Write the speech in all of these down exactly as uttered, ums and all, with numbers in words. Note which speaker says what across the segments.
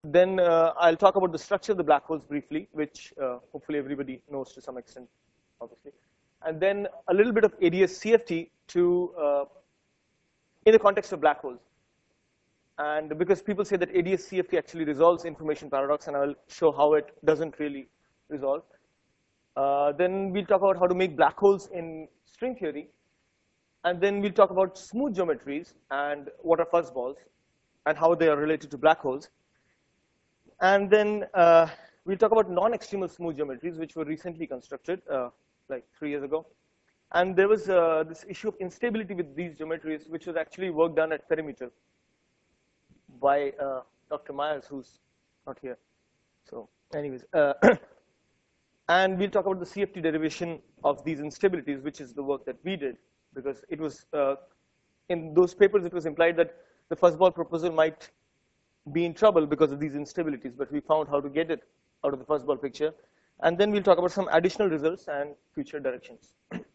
Speaker 1: Then uh, I'll talk about the structure of the black holes briefly, which uh, hopefully everybody knows to some extent, obviously. And then a little bit of A D S C F T to, uh, in the context of black holes. And because people say that A D S C F T actually resolves information paradox, and I'll show how it doesn't really resolve. Uh, then we'll talk about how to make black holes in string theory. And then we'll talk about smooth geometries and what are fuzzballs and how they are related to black holes. And then uh, we'll talk about non-extremal smooth geometries, which were recently constructed, uh, like three years ago. And there was uh, this issue of instability with these geometries, which was actually work done at Perimeter by uh, Doctor Myers, who's not here. So anyways, uh, and we'll talk about the C F T derivation of these instabilities, which is the work that we did, because it was, uh, in those papers, it was implied that the fuzzball proposal might be in trouble because of these instabilities, but we found how to get it out of the fuzzball picture. And then we'll talk about some additional results and future directions.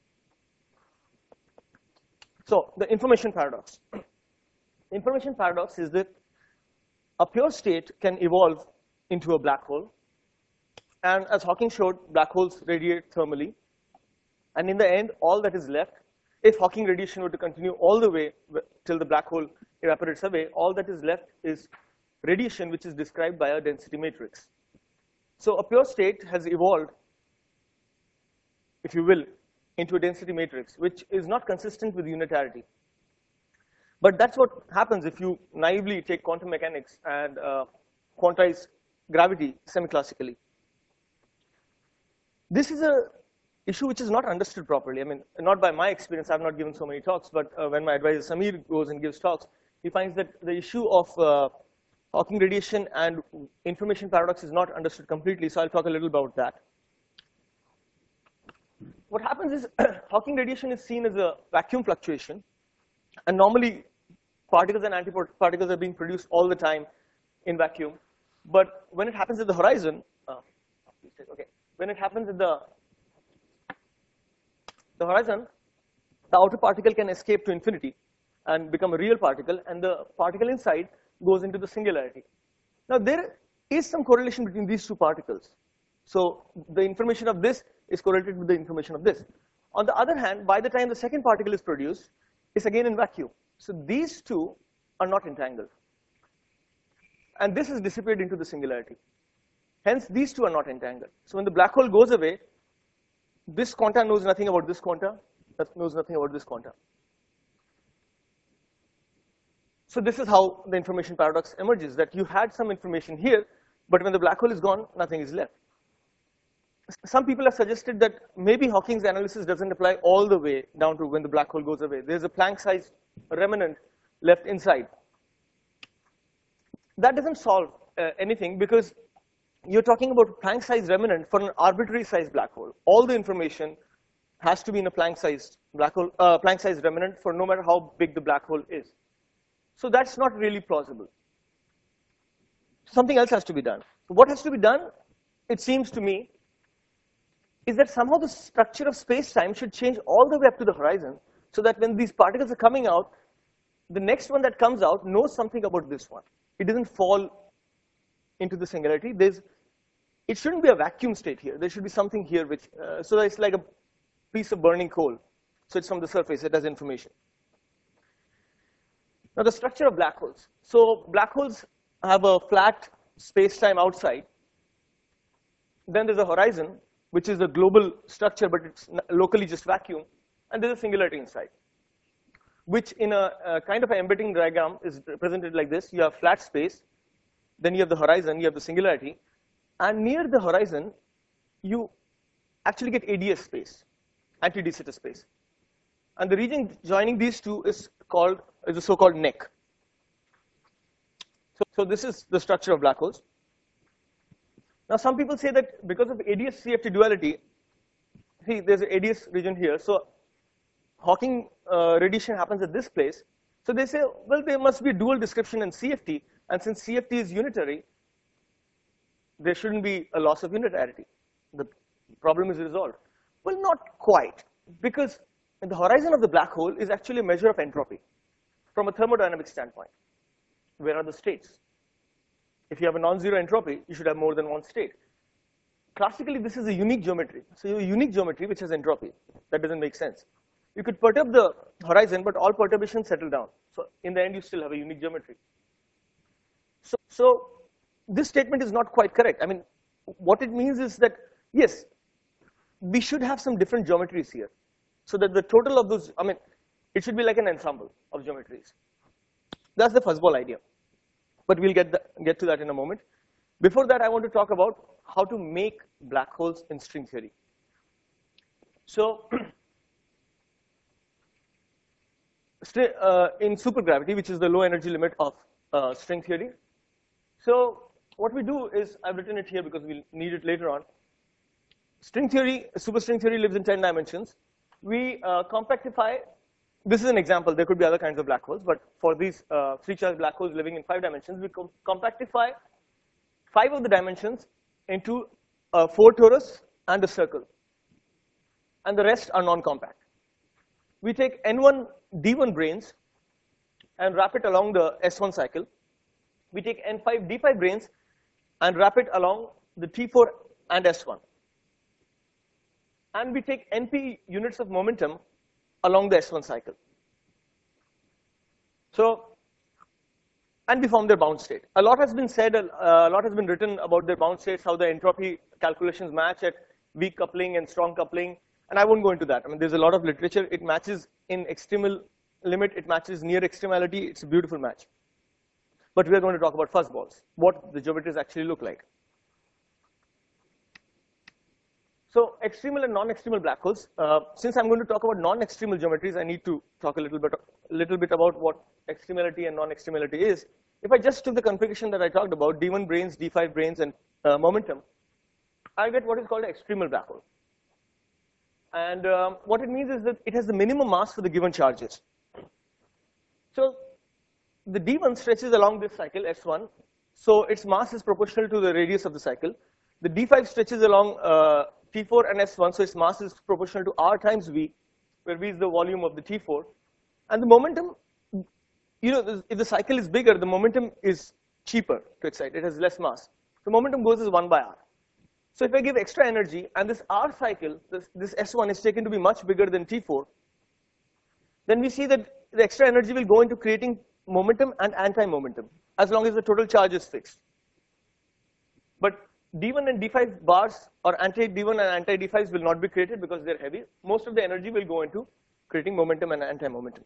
Speaker 1: So the information paradox. Information paradox is that a pure state can evolve into a black hole. And as Hawking showed, black holes radiate thermally. And in the end, all that is left, if Hawking radiation were to continue all the way till the black hole evaporates away, all that is left is radiation, which is described by a density matrix. So a pure state has evolved, if you will, into a density matrix, which is not consistent with unitarity. But that's what happens if you naively take quantum mechanics and uh, quantize gravity semi-classically. This is a issue which is not understood properly. I mean, not by my experience. I've not given so many talks, but uh, when my advisor Samir goes and gives talks, he finds that the issue of uh, Hawking radiation and information paradox is not understood completely, so I'll talk a little about that. What happens is Hawking radiation is seen as a vacuum fluctuation, and normally particles and antiparticles are being produced all the time in vacuum. But when it happens at the horizon, uh, okay, when it happens at the the horizon, the outer particle can escape to infinity and become a real particle, and the particle inside goes into the singularity. Now, there is some correlation between these two particles. So the information of this is correlated with the information of this. On the other hand, by the time the second particle is produced, it's again in vacuum. So these two are not entangled. And this is dissipated into the singularity. Hence, these two are not entangled. So when the black hole goes away, this quanta knows nothing about this quanta, that knows nothing about this quanta. So this is how the information paradox emerges, that you had some information here, but when the black hole is gone, nothing is left. Some people have suggested that maybe Hawking's analysis doesn't apply all the way down to when the black hole goes away. There's a Planck-sized remnant left inside. That doesn't solve uh, anything, because you're talking about a Planck-sized remnant for an arbitrary-sized black hole. All the information has to be in a Planck-sized black hole, uh, Planck-sized remnant for no matter how big the black hole is. So that's not really plausible. Something else has to be done. What has to be done, it seems to me, is that somehow the structure of space-time should change all the way up to the horizon, so that when these particles are coming out, the next one that comes out knows something about this one. It doesn't fall into the singularity. There's, it shouldn't be a vacuum state here. There should be something here which, uh, so it's like a piece of burning coal. So it's from the surface, it has information. Now the structure of black holes. So black holes have a flat space-time outside. Then there's a horizon, which is a global structure, but it's locally just vacuum. And there's a singularity inside, which in a, a kind of an embedding diagram is represented like this. You have flat space, then you have the horizon, you have the singularity. And near the horizon, you actually get A D S space, anti-de Sitter space. And the region joining these two is called, is the so-called neck. So, so this is the structure of black holes. Now some people say that because of A D S C F T duality, see there's an A D S region here, so Hawking uh, radiation happens at this place. So they say, well, there must be a dual description in C F T, and since C F T is unitary, there shouldn't be a loss of unitarity. The problem is resolved. Well, not quite, because the horizon of the black hole is actually a measure of entropy from a thermodynamic standpoint. Where are the states? If you have a non-zero entropy, you should have more than one state. Classically, this is a unique geometry. So you have a unique geometry which has entropy. That doesn't make sense. You could perturb the horizon, but all perturbations settle down. So in the end, you still have a unique geometry. So, so this statement is not quite correct. I mean, what it means is that, yes, we should have some different geometries here, so that the total of those, I mean, it should be like an ensemble of geometries. That's the fuzzball idea. But we'll get, the, get to that in a moment. Before that, I want to talk about how to make black holes in string theory. So, uh, in supergravity, which is the low energy limit of uh, string theory, so what we do is, I've written it here because we'll need it later on. String theory, superstring theory lives in ten dimensions. We uh, compactify. This is an example. There could be other kinds of black holes, but for these uh, three-charged black holes living in five dimensions, we com compactify five of the dimensions into a four torus and a circle, and the rest are non-compact. We take N one D one branes and wrap it along the S one cycle. We take N five D five branes and wrap it along the T four and S one. And we take N P units of momentum along the S one cycle. So, and we form their bound state. A lot has been said, a lot has been written about their bound states, how the entropy calculations match at weak coupling and strong coupling, and I won't go into that. I mean, there's a lot of literature. It matches in extremal limit, it matches near extremality. It's a beautiful match. But we're going to talk about fuzzballs, what the geometries actually look like. So extremal and non-extremal black holes. Uh, since I'm going to talk about non-extremal geometries, I need to talk a little bit, a little bit about what extremality and non-extremality is. If I just took the configuration that I talked about, D one branes, D five branes, and uh, momentum, I get what is called an extremal black hole. And um, what it means is that it has the minimum mass for the given charges. So the D one stretches along this cycle, S one, so its mass is proportional to the radius of the cycle. The D five stretches along uh, T four and S one, so its mass is proportional to R times V, where V is the volume of the T four. And the momentum, you know, if the cycle is bigger, the momentum is cheaper to excite. It has less mass. The momentum goes as one by R. So if I give extra energy, and this R cycle, this, this S one is taken to be much bigger than T four, then we see that the extra energy will go into creating momentum and anti-momentum, as long as the total charge is fixed. But D one and D five bars, or anti-D one and anti-D fives, will not be created because they're heavy. Most of the energy will go into creating momentum and anti-momentum.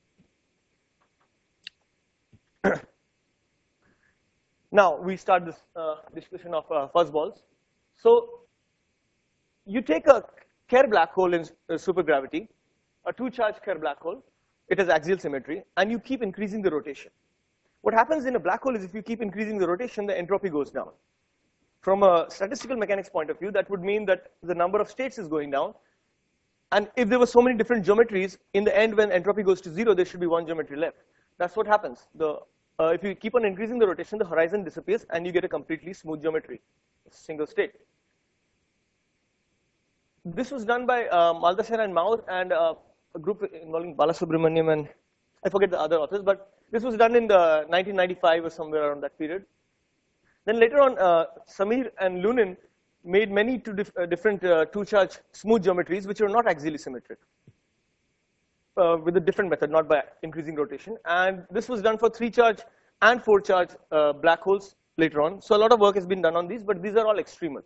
Speaker 1: Now we start this uh, discussion of uh, fuzzballs. So you take a Kerr black hole in uh, supergravity, a two-charge Kerr black hole. It has axial symmetry, and you keep increasing the rotation. What happens in a black hole is if you keep increasing the rotation, the entropy goes down. From a statistical mechanics point of view, that would mean that the number of states is going down. And if there were so many different geometries, in the end, when entropy goes to zero, there should be one geometry left. That's what happens. The, uh, if you keep on increasing the rotation, the horizon disappears, and you get a completely smooth geometry, a single state. This was done by uh, Maldacena and Maur and uh, a group involving Balasubramaniam and I forget the other authors, but this was done in the nineteen ninety-five or somewhere around that period. Then later on, uh, Samir and Lunin made many two dif uh, different uh, two-charge smooth geometries which are not axially symmetric uh, with a different method, not by increasing rotation. And this was done for three-charge and four-charge uh, black holes later on. So a lot of work has been done on these, but these are all extremal.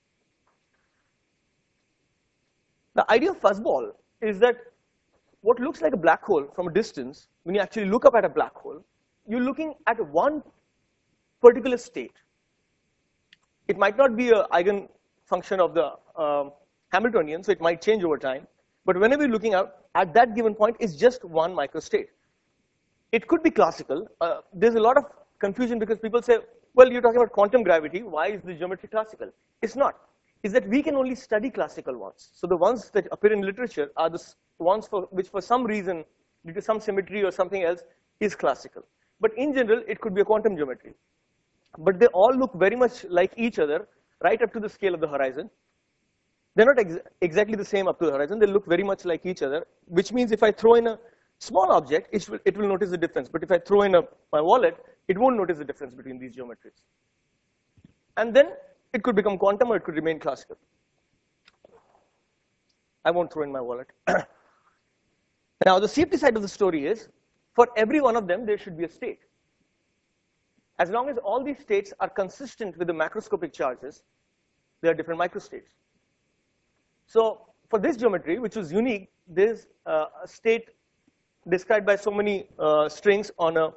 Speaker 1: The idea of fuzzball is that what looks like a black hole from a distance, when you actually look up at a black hole, you're looking at one particular state. It might not be an eigenfunction of the um, Hamiltonian, so it might change over time. But whenever you're looking out, at that given point, it's just one microstate. It could be classical. Uh, there's a lot of confusion because people say, well, you're talking about quantum gravity. Why is the geometry classical? It's not. It's that we can only study classical ones. So the ones that appear in literature are the ones for which, for some reason, due to some symmetry or something else, is classical. But in general, it could be a quantum geometry. But they all look very much like each other, right up to the scale of the horizon. They're not ex exactly the same up to the horizon. They look very much like each other, which means if I throw in a small object, it will, it will notice the difference. But if I throw in a, my wallet, it won't notice the difference between these geometries. And then it could become quantum or it could remain classical. I won't throw in my wallet. Now, the C F T side of the story is, for every one of them, there should be a state. As long as all these states are consistent with the macroscopic charges, there are different microstates. So for this geometry, which was unique, there's uh, a state described by so many uh, strings on a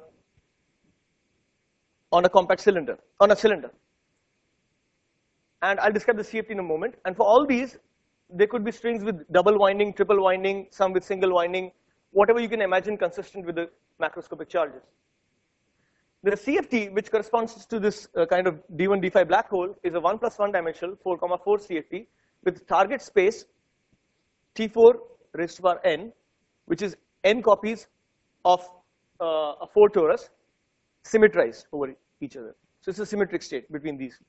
Speaker 1: on a compact cylinder, on a cylinder. And I'll describe the C F T in a moment. And for all these, there could be strings with double winding, triple winding, some with single winding, whatever you can imagine consistent with the macroscopic charges. The C F T, which corresponds to this uh, kind of D one, D five black hole, is a one plus one dimensional four comma four C F T with target space T four raised to power n, which is n copies of uh, a four torus symmetrized over each other. So it's a symmetric state between these.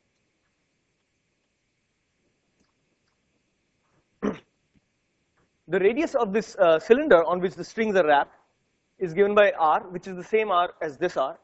Speaker 1: The radius of this uh, cylinder on which the strings are wrapped is given by R, which is the same R as this R.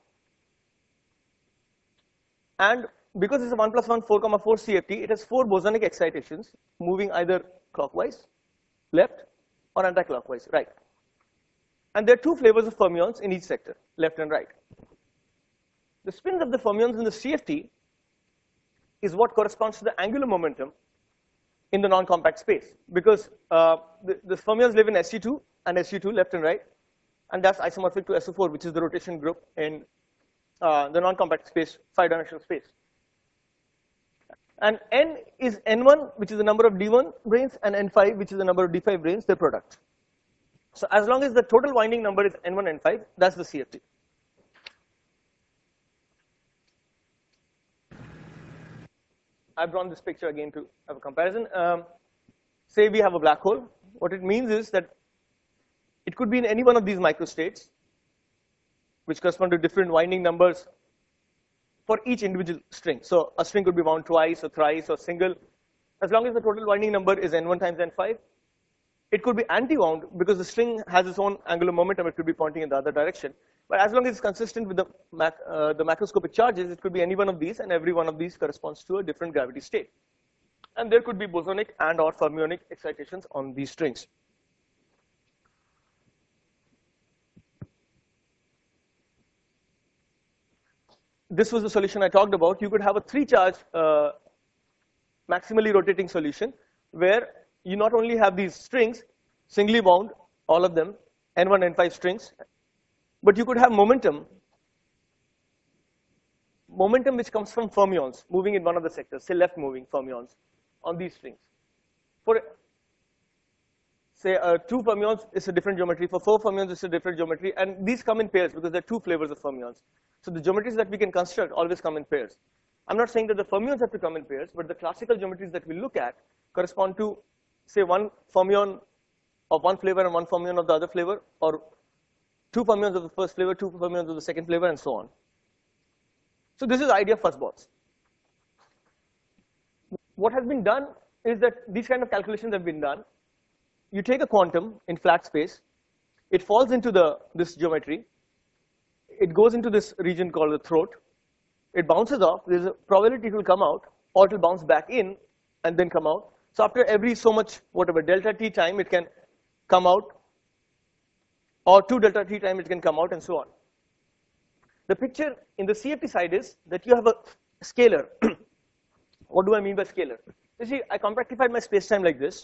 Speaker 1: And because it's a one plus one four comma four C F T, it has four bosonic excitations moving either clockwise, left, or anti-clockwise, right. And there are two flavors of fermions in each sector, left and right. The spins of the fermions in the C F T is what corresponds to the angular momentum in the non-compact space, because uh, the, the fermions live in S U two and S U two, left and right, and that's isomorphic to S O four, which is the rotation group in uh, the non-compact space, five-dimensional space. And n is n one, which is the number of D one branes, and n five, which is the number of D five branes, their product. So as long as the total winding number is n one, n five, that's the C F T. I've drawn this picture again to have a comparison. Um, say we have a black hole. What it means is that it could be in any one of these microstates, which correspond to different winding numbers for each individual string. So a string could be wound twice or thrice or single. As long as the total winding number is n one times n five, it could be anti-wound because the string has its own angular momentum. It could be pointing in the other direction. But as long as it's consistent with the, mac, uh, the macroscopic charges, it could be any one of these, and every one of these corresponds to a different gravity state. And there could be bosonic and or fermionic excitations on these strings. This was the solution I talked about. You could have a three-charge uh, maximally rotating solution where you not only have these strings singly wound, all of them, n one, n five strings, but you could have momentum, momentum which comes from fermions moving in one of the sectors, say left moving fermions on these strings. For say uh, two fermions, it's a different geometry. For four fermions, it's a different geometry. And these come in pairs because there are two flavors of fermions. So the geometries that we can construct always come in pairs. I'm not saying that the fermions have to come in pairs, but the classical geometries that we look at correspond to, say, one fermion of one flavor and one fermion of the other flavor, or two fermions of the first flavor, two fermions of the second flavor, and so on. So this is the idea of fuzzballs. What has been done is that these kind of calculations have been done. You take a quantum in flat space, it falls into the this geometry, it goes into this region called the throat, it bounces off, there's a probability it will come out, or it will bounce back in and then come out. So after every so much, whatever, delta t time, it can come out, or two delta t time it can come out, and so on. The picture in the C F T side is that you have a scalar. What do I mean by scalar? You see, I compactified my space-time like this,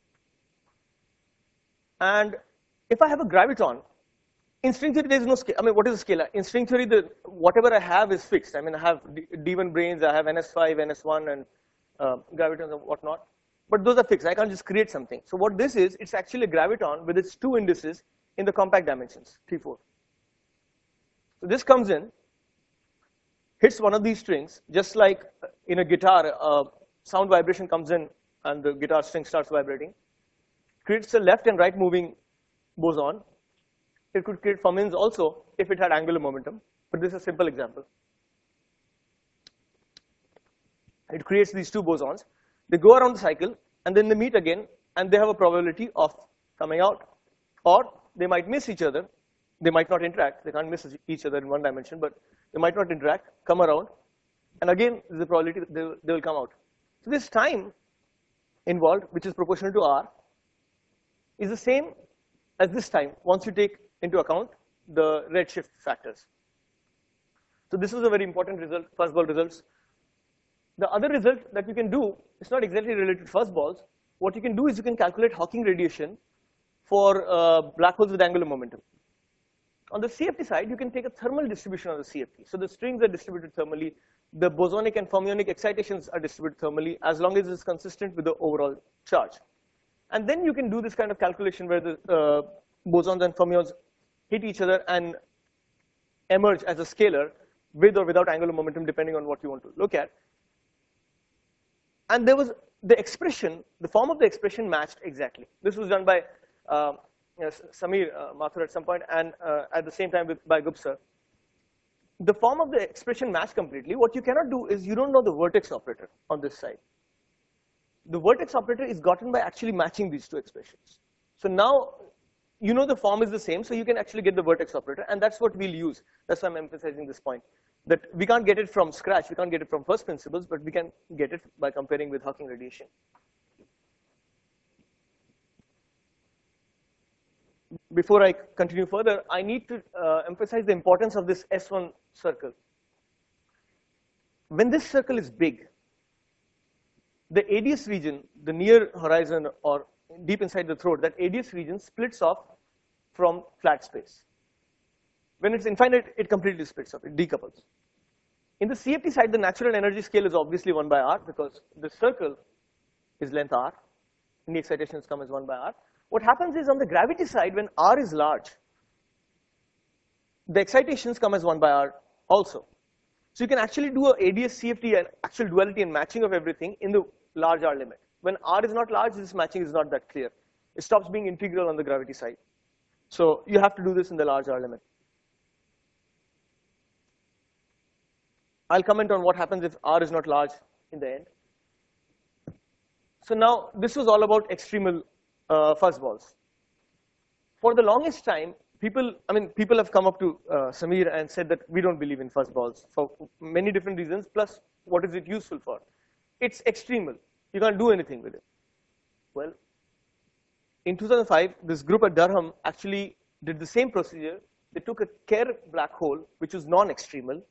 Speaker 1: and if I have a graviton, in string theory there is no scale. I mean, what is a scalar? In string theory, the whatever I have is fixed. I mean, I have D one branes, I have N S five, N S one, and uh, gravitons and whatnot. But those are fixed. I can't just create something. So what this is, it's actually a graviton with its two indices in the compact dimensions, T four. So this comes in, hits one of these strings, just like in a guitar, uh, sound vibration comes in and the guitar string starts vibrating. Creates a left and right moving boson. It could create fermions also if it had angular momentum, but this is a simple example. It creates these two bosons. They go around the cycle, and then they meet again, and they have a probability of coming out. Or they might miss each other. They might not interact. They can't miss each other in one dimension, but they might not interact, come around, and again, there's the probability that they will, they will come out. So this time involved, which is proportional to r, is the same as this time once you take into account the redshift factors. So this was a very important result, fuzzball results. The other result that you can do is not exactly related to fuzzballs. What you can do is you can calculate Hawking radiation for uh, black holes with angular momentum. On the C F T side, you can take a thermal distribution of the C F T. So the strings are distributed thermally. The bosonic and fermionic excitations are distributed thermally as long as it's consistent with the overall charge. And then you can do this kind of calculation where the uh, bosons and fermions hit each other and emerge as a scalar with or without angular momentum, depending on what you want to look at. And there was the expression, the form of the expression matched exactly. This was done by uh, you know, Samir uh, Mathur at some point, and uh, at the same time with, by Gupta. The form of the expression matched completely. What you cannot do is you don't know the vertex operator on this side. The vertex operator is gotten by actually matching these two expressions. So now you know the form is the same, so you can actually get the vertex operator, and that's what we'll use. That's why I'm emphasizing this point, that we can't get it from scratch, we can't get it from first principles, but we can get it by comparing with Hawking radiation. Before I continue further, I need to uh, emphasize the importance of this S one circle. When this circle is big, the A D S region, the near horizon or deep inside the throat, that A D S region splits off from flat space. When it's infinite, it completely splits off, it decouples. In the C F T side, the natural energy scale is obviously one by r because the circle is length r, and the excitations come as one by r. What happens is on the gravity side, when r is large, the excitations come as one by r also. So you can actually do a A D S C F T and actual duality and matching of everything in the large r limit. When r is not large, this matching is not that clear. It stops being integral on the gravity side. So you have to do this in the large r limit. I'll comment on what happens if r is not large in the end. So now this was all about extremal uh, fuzzballs. For the longest time, people, I mean, people have come up to uh, Samir and said that we don't believe in fuzzballs for many different reasons, plus what is it useful for? It's extremal. You can't do anything with it. Well, in two thousand five, this group at Durham actually did the same procedure. They took a Kerr black hole, which was non-extremal,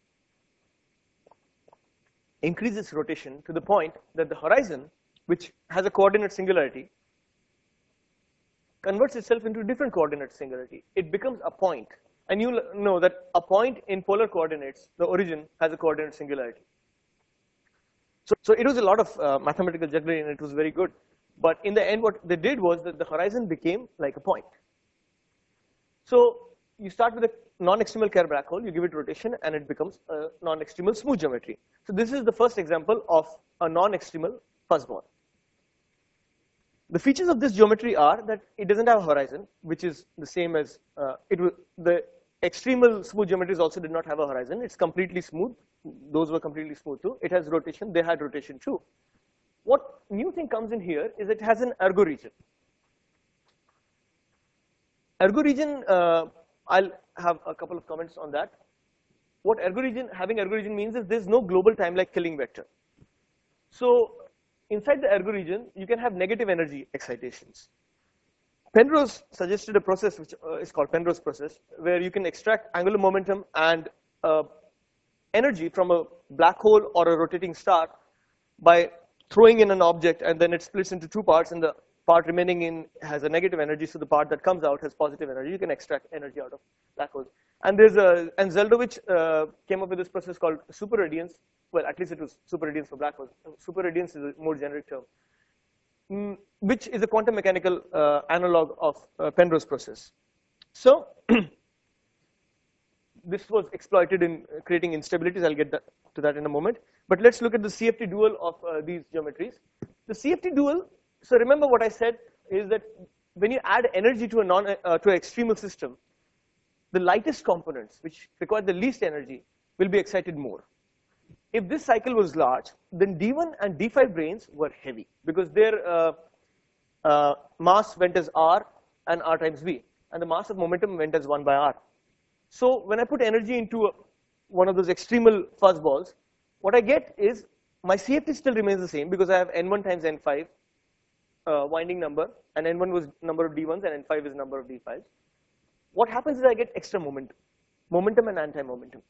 Speaker 1: increased its rotation to the point that the horizon, which has a coordinate singularity, converts itself into a different coordinate singularity. It becomes a point. And you know that a point in polar coordinates, the origin, has a coordinate singularity. So, so it was a lot of uh, mathematical jugglery, and it was very good. But in the end, what they did was that the horizon became like a point. So you start with a non-extremal Kerr black hole, you give it rotation, and it becomes a non-extremal smooth geometry. So this is the first example of a non-extremal fuzzball. The features of this geometry are that it doesn't have a horizon, which is the same as uh, it was. The extremal smooth geometries also did not have a horizon. It's completely smooth. Those were completely smooth too. It has rotation. They had rotation too. What new thing comes in here is it has an ergo region. Ergo region, uh, I'll have a couple of comments on that. What ergo region, having ergo region means is there's no global time-like killing vector. So inside the ergo region, you can have negative energy excitations. Penrose suggested a process which uh, is called Penrose process, where you can extract angular momentum and uh, energy from a black hole or a rotating star by throwing in an object, and then it splits into two parts, and the part remaining in has a negative energy, so the part that comes out has positive energy. You can extract energy out of black holes. And there's a, and Zeldovich uh, came up with this process called superradiance. Well, at least it was superradiance for black holes. Superradiance is a more generic term, mm, which is a quantum mechanical uh, analog of uh, Penrose process. So this was exploited in creating instabilities. I'll get that, to that in a moment. But let's look at the C F T dual of uh, these geometries. The C F T dual, so remember what I said is that when you add energy to a non uh, to an extremal system, the lightest components, which require the least energy, will be excited more. If this cycle was large, then D one and D five branes were heavy because their uh, uh, mass went as R and R times V. and the mass of momentum went as one by r. So when I put energy into a, one of those extremal fuzzballs, what I get is my C F T still remains the same because I have n one times n five uh, winding number, and n one was number of d ones and n five is number of d fives. What happens is I get extra momentum, momentum and anti-momentum.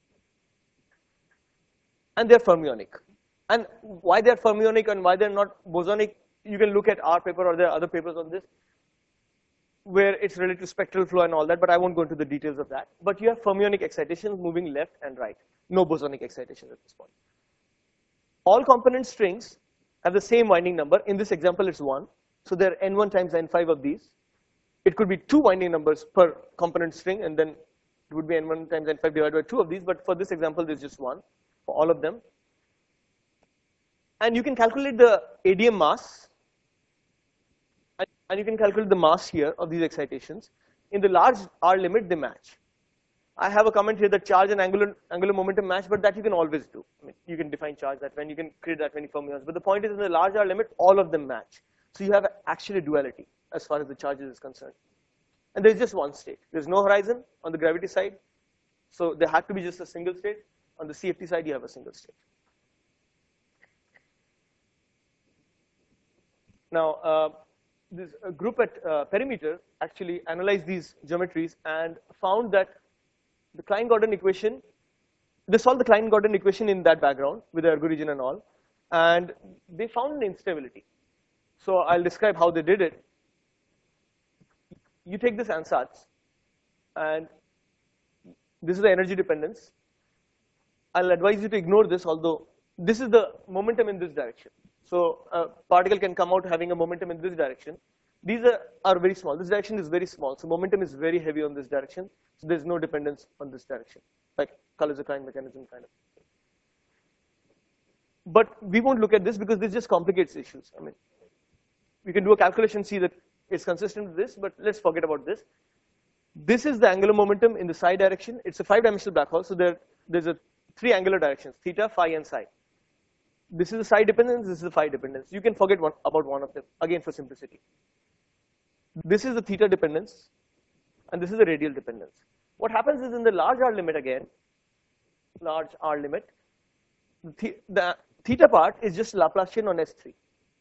Speaker 1: And they're fermionic. And why they're fermionic and why they're not bosonic, you can look at our paper or there are other papers on this, where it's related to spectral flow and all that, but I won't go into the details of that. But you have fermionic excitations moving left and right. No bosonic excitations at this point. All component strings have the same winding number. In this example, it's one. So there are n one times n five of these. It could be two winding numbers per component string, and then it would be n one times n five divided by two of these. But for this example, there's just one for all of them. And you can calculate the A D M mass, and you can calculate the mass here of these excitations. In the large R limit, they match. I have a comment here that charge and angular, angular momentum match, but that you can always do. I mean, you can define charge that when you can create that many fermions. But the point is, in the large R limit, all of them match. So you have actually duality as far as the charges is concerned. And there's just one state. There's no horizon on the gravity side. So there had to be just a single state. On the C F T side, you have a single state. Now, uh, this uh, group at uh, Perimeter actually analyzed these geometries and found that the Klein-Gordon equation, they solved the Klein-Gordon equation in that background with the ergo region and all, and they found an instability. So I'll describe how they did it. You take this ansatz, and this is the energy dependence. I'll advise you to ignore this, although this is the momentum in this direction. So a particle can come out having a momentum in this direction. These are, are very small. This direction is very small, so momentum is very heavy on this direction. So there's no dependence on this direction, like Kaluza-Klein mechanism kind of. But we won't look at this because this just complicates issues. I mean, we can do a calculation, see that it's consistent with this, but let's forget about this. This is the angular momentum in the psi direction. It's a five-dimensional black hole, so there, there's a three angular directions, theta, phi, and psi. This is the psi dependence, this is the phi dependence. You can forget one, about one of them, again for simplicity. This is the theta dependence, and this is the radial dependence. What happens is in the large R limit again, large R limit, the, the theta part is just Laplacian on S three.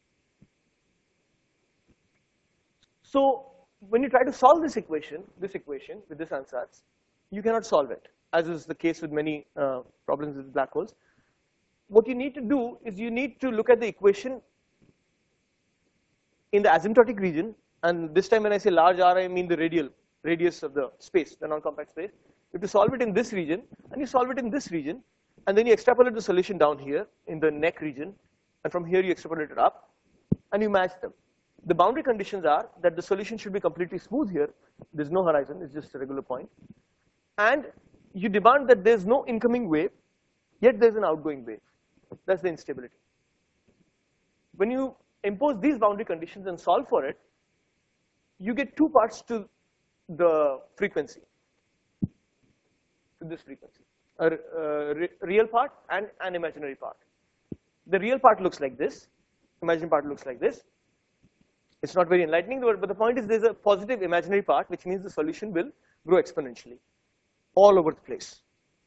Speaker 1: So when you try to solve this equation, this equation with this ansatz, you cannot solve it, as is the case with many uh, problems with black holes. What you need to do is you need to look at the equation in the asymptotic region, and this time when I say large R, I mean the radial radius of the space, the non-compact space. You have to solve it in this region, and you solve it in this region, and then you extrapolate the solution down here in the neck region, and from here you extrapolate it up, and you match them. The boundary conditions are that the solution should be completely smooth here. There's no horizon, it's just a regular point. And you demand that there's no incoming wave, yet there's an outgoing wave. That's the instability. When you impose these boundary conditions and solve for it, you get two parts to the frequency, to this frequency, a uh, re real part and an imaginary part. The real part looks like this, imaginary part looks like this. It's not very enlightening, but the point is there's a positive imaginary part, which means the solution will grow exponentially all over the place.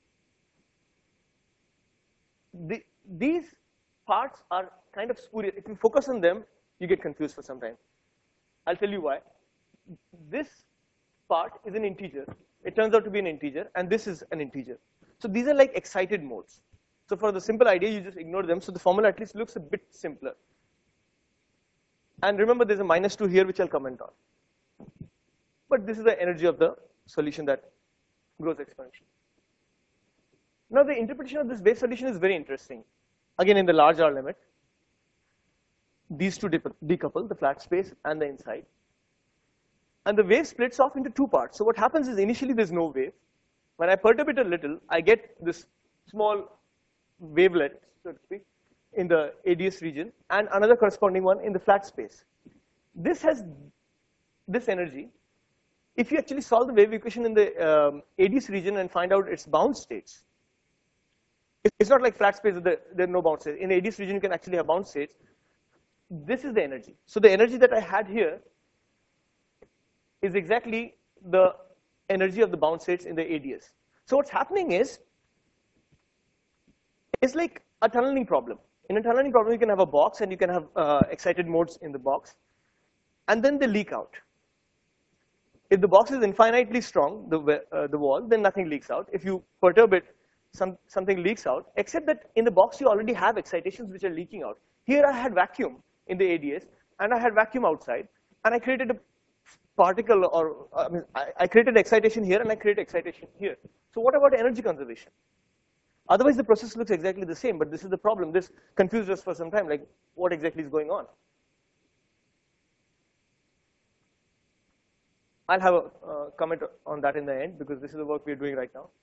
Speaker 1: The, these parts are kind of spurious. If you focus on them, you get confused for some time. I'll tell you why. This part is an integer. It turns out to be an integer, and this is an integer. So these are like excited modes. So for the simple idea, you just ignore them. So the formula at least looks a bit simpler. And remember, there's a minus two here, which I'll comment on. But this is the energy of the solution that grows exponentially. Now, the interpretation of this wave solution is very interesting. Again, in the large R limit, these two decouple, the flat space and the inside. And the wave splits off into two parts. So what happens is initially there's no wave. When I perturb it a little, I get this small wavelet, so to speak, in the A D S region, and another corresponding one in the flat space. This has this energy. If you actually solve the wave equation in the um, A D S region and find out its bound states, it's not like flat space, there, there are no bound states. In the A D S region, you can actually have bound states. This is the energy. So the energy that I had here is exactly the energy of the bound states in the A D S. So what's happening is, it's like a tunneling problem. In a tunneling problem, you can have a box and you can have uh, excited modes in the box, and then they leak out. If the box is infinitely strong, the, uh, the wall, then nothing leaks out. If you perturb it, some, something leaks out, except that in the box you already have excitations which are leaking out. Here I had vacuum in the A D S, and I had vacuum outside, and I created a particle, or I mean, I, I created excitation here, and I created excitation here. So what about energy conservation? Otherwise, the process looks exactly the same, but this is the problem. This confused us for some time, like what exactly is going on? I'll have a uh, comment on that in the end, because this is the work we're doing right now.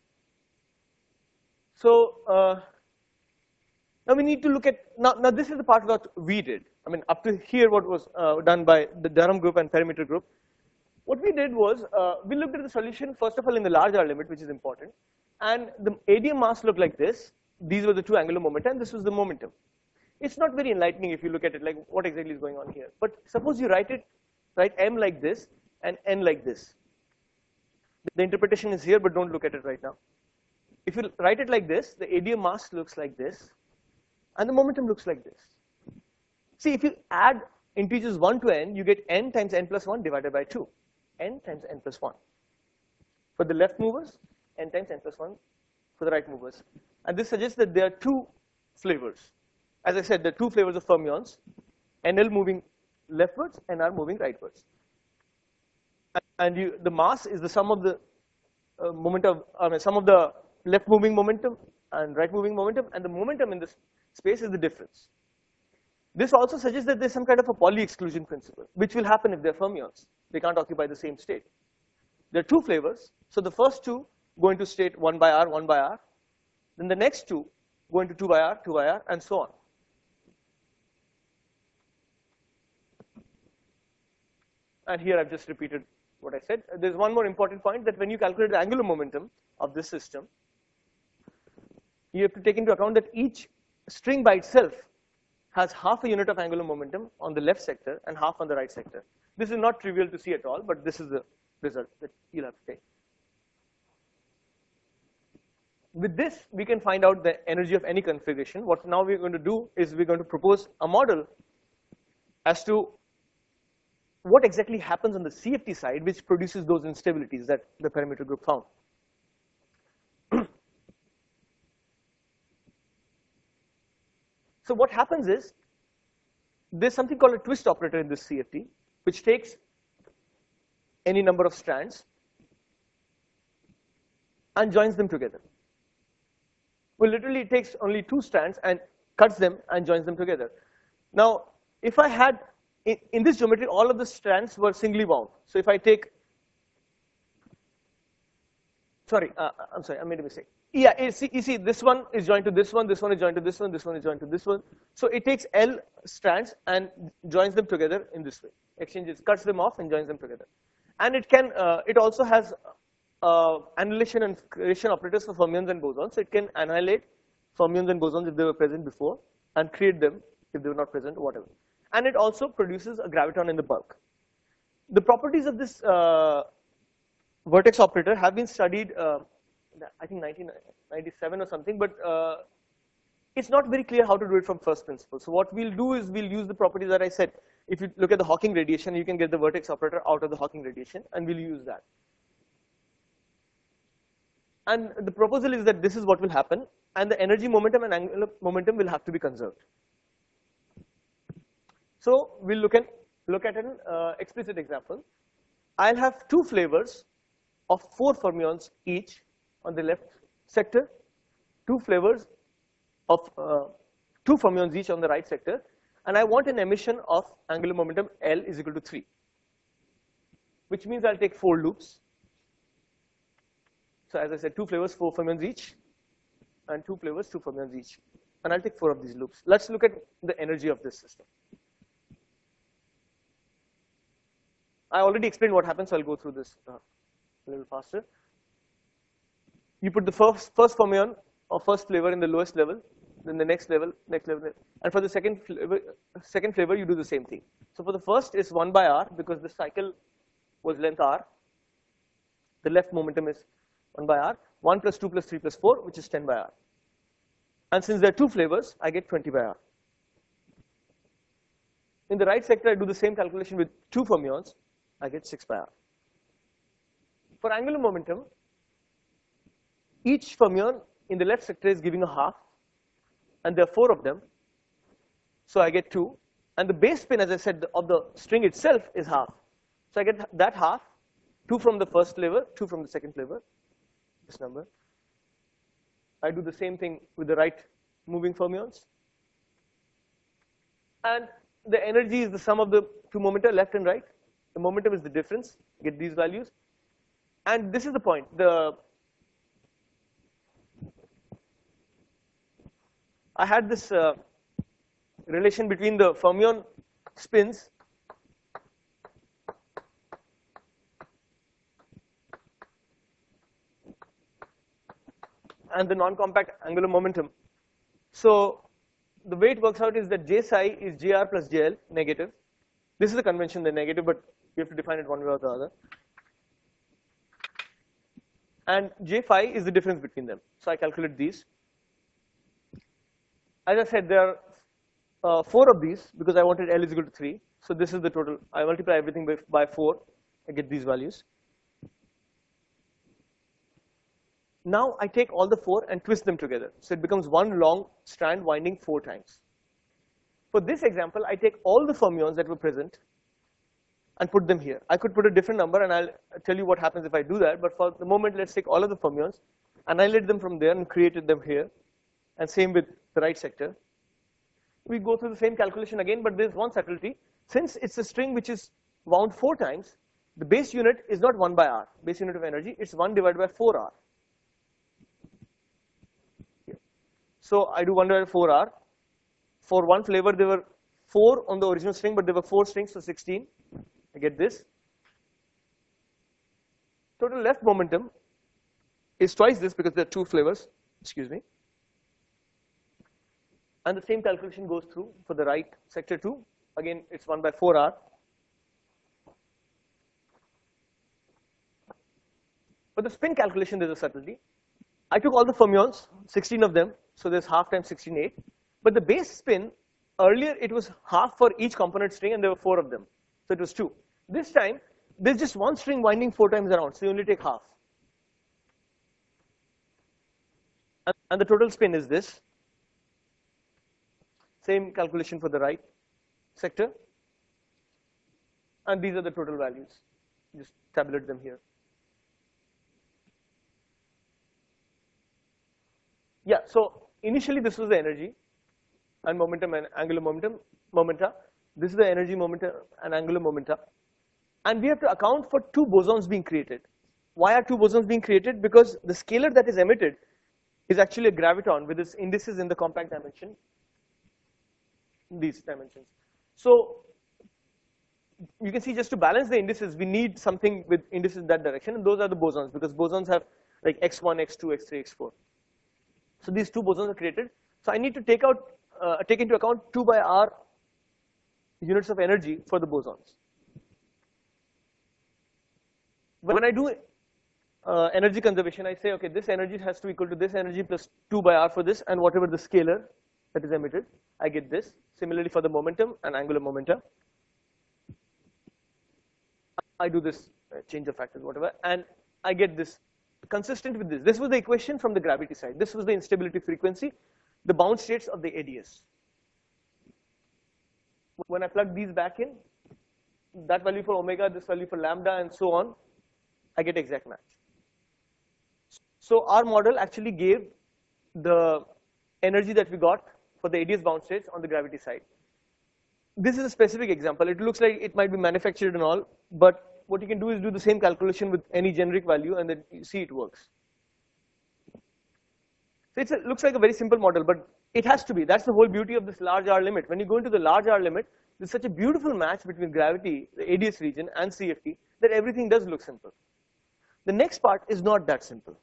Speaker 1: So uh, now we need to look at, now, now this is the part that we did. I mean, up to here, what was uh, done by the Durham group and Perimeter group. What we did was, uh, we looked at the solution, first of all, in the large R limit, which is important. And the A D M mass looked like this. These were the two angular momenta, and this was the momentum. It's not very enlightening if you look at it, like what exactly is going on here. But suppose you write it, write M like this, and N like this. The interpretation is here, but don't look at it right now. If you write it like this, the A D M mass looks like this, and the momentum looks like this. See, if you add integers one to n, you get n times n plus one divided by two. N times n plus one. For the left movers, n times n plus one for the right movers. And this suggests that there are two flavors. As I said, there are two flavors of fermions, N L moving leftwards, N R moving rightwards. And you, the mass is the sum of the uh, momentum, I mean, sum of the left moving momentum and right moving momentum, and the momentum in this space is the difference. This also suggests that there's some kind of a Pauli exclusion principle, which will happen if they're fermions. They can't occupy the same state. There are two flavors. So the first two go into state one by R, one by R. Then the next two go into two by R, two by R, and so on. And here I've just repeated what I said. There's one more important point, that when you calculate the angular momentum of this system, you have to take into account that each string by itself has half a unit of angular momentum on the left sector and half on the right sector. This is not trivial to see at all, but this is the result that you'll have to take. With this, we can find out the energy of any configuration. What now we're going to do is we're going to propose a model as to what exactly happens on the C F T side, which produces those instabilities that the Perimeter group found. So what happens is, there's something called a twist operator in this C F T, which takes any number of strands and joins them together. Well, literally, it takes only two strands and cuts them and joins them together. Now, if I had, in, in this geometry, all of the strands were singly wound. So if I take, sorry, uh, I'm sorry, I made a mistake. Yeah, you see, you see, this one is joined to this one, this one is joined to this one, this one is joined to this one. So it takes L strands and joins them together in this way. Exchanges, cuts them off and joins them together. And it can, uh, it also has uh, annihilation and creation operators for fermions and bosons. So it can annihilate fermions and bosons if they were present before, and create them if they were not present, whatever. And it also produces a graviton in the bulk. The properties of this uh, vertex operator have been studied, uh, I think nineteen ninety-seven or something, but uh, it's not very clear how to do it from first principle. So what we'll do is we'll use the properties that I said. If you look at the Hawking radiation, you can get the vertex operator out of the Hawking radiation, and we'll use that. And the proposal is that this is what will happen, and the energy momentum and angular momentum will have to be conserved. So we'll look at, look at an uh, explicit example. I'll have two flavors of four fermions each on the left sector, two flavors of uh, two fermions each on the right sector, and I want an emission of angular momentum L is equal to three, which means I'll take four loops. So as I said, two flavors, four fermions each, and two flavors, two fermions each. And I'll take four of these loops. Let's look at the energy of this system. I already explained what happens, so I'll go through this uh, a little faster. You put the first, first fermion or first flavor in the lowest level, then the next level, next level, and for the second flavor, second flavor, you do the same thing. So for the first, it's one by R, because the cycle was length R. The left momentum is one by r. one plus two plus three plus four, which is ten by r. And since there are two flavors, I get twenty by r. In the right sector, I do the same calculation with two fermions. I get six by r. For angular momentum, each fermion in the left sector is giving a half, and there are four of them. So I get two. And the base spin, as I said, of the string itself is half. So I get that half, two from the first flavor, two from the second flavor, this number. I do the same thing with the right moving fermions. And the energy is the sum of the two momenta, left and right. The momentum is the difference, get these values. And this is the point. The I had this uh, relation between the fermion spins and the non-compact angular momentum. So the way it works out is that J psi is J r plus J l, negative. This is the convention, they're negative, but you have to define it one way or the other. And J phi is the difference between them. So I calculate these. As I said, there are uh, four of these because I wanted L is equal to three. So this is the total. I multiply everything by, by four. I get these values. Now I take all the four and twist them together. So it becomes one long strand winding four times. For this example, I take all the fermions that were present and put them here. I could put a different number, and I'll tell you what happens if I do that. But for the moment, let's take all of the fermions, annihilate them from there, and created them here. And same with the right sector. We go through the same calculation again, but there's one subtlety. Since it's a string which is wound four times, the base unit is not one by r, base unit of energy, it's one divided by four r. Here. So I do one divided by four r. For one flavor, there were four on the original string, but there were four strings, so sixteen. I get this. Total left momentum is twice this because there are two flavors, excuse me. And the same calculation goes through for the right sector too. Again, it's one by four r. For the spin calculation, there's a subtlety. I took all the fermions, sixteen of them, so there's half times sixteen, eight. But the base spin, earlier it was half for each component string, and there were four of them. So it was two. This time, there's just one string winding four times around, so you only take half. And, and the total spin is this. Same calculation for the right sector. And these are the total values. Just tabulate them here. Yeah, so initially this was the energy and momentum and angular momentum, momenta. This is the energy, momenta, and angular momenta. And we have to account for two bosons being created. Why are two bosons being created? Because the scalar that is emitted is actually a graviton with its indices in the compact dimension, these dimensions. So you can see, just to balance the indices, we need something with indices in that direction, and those are the bosons, because bosons have like x one, x two, x three, x four. So these two bosons are created. So I need to take out, uh, take into account two by r units of energy for the bosons. When I do uh, energy conservation, I say, okay, this energy has to equal to this energy plus two by r for this, and whatever the scalar that is emitted, I get this. Similarly for the momentum and angular momenta, I do this uh, change of factors, whatever, and I get this consistent with this. This was the equation from the gravity side. This was the instability frequency, the bound states of the A D S. When I plug these back in, that value for omega, this value for lambda, and so on, I get exact match. So our model actually gave the energy that we got for the A D S bound states on the gravity side. This is a specific example. It looks like it might be manufactured and all, but what you can do is do the same calculation with any generic value, and then you see it works. So it's a, looks like a very simple model, but it has to be. That's the whole beauty of this large R limit. When you go into the large R limit, there's such a beautiful match between gravity, the A D S region, and C F T that everything does look simple. The next part is not that simple.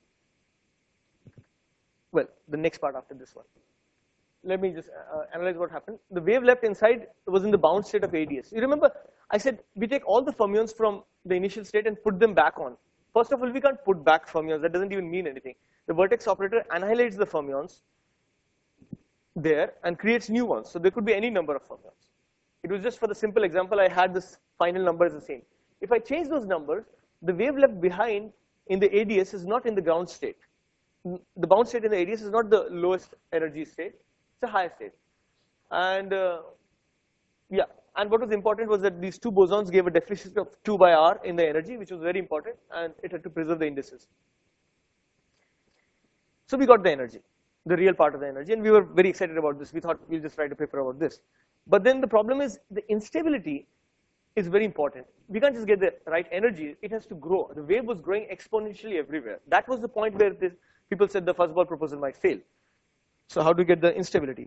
Speaker 1: Well, the next part after this one. Let me just uh, analyze what happened. The wave left inside was in the bound state of A D S. You remember, I said we take all the fermions from the initial state and put them back on. First of all, we can't put back fermions. That doesn't even mean anything. The vertex operator annihilates the fermions there and creates new ones. So there could be any number of fermions. It was just for the simple example, I had this final number is the same. If I change those numbers, the wave left behind in the A D S is not in the ground state. The bound state in the A D S is not the lowest energy state. It's a higher state. And uh, yeah, and what was important was that these two bosons gave a deficit of two by R in the energy, which was very important, and it had to preserve the indices. So we got the energy, the real part of the energy, and we were very excited about this. We thought we'll just write a paper about this. But then the problem is the instability is very important. We can't just get the right energy, it has to grow. The wave was growing exponentially everywhere. That was the point where this, people said the fuzzball proposal might fail. So how do we get the instability?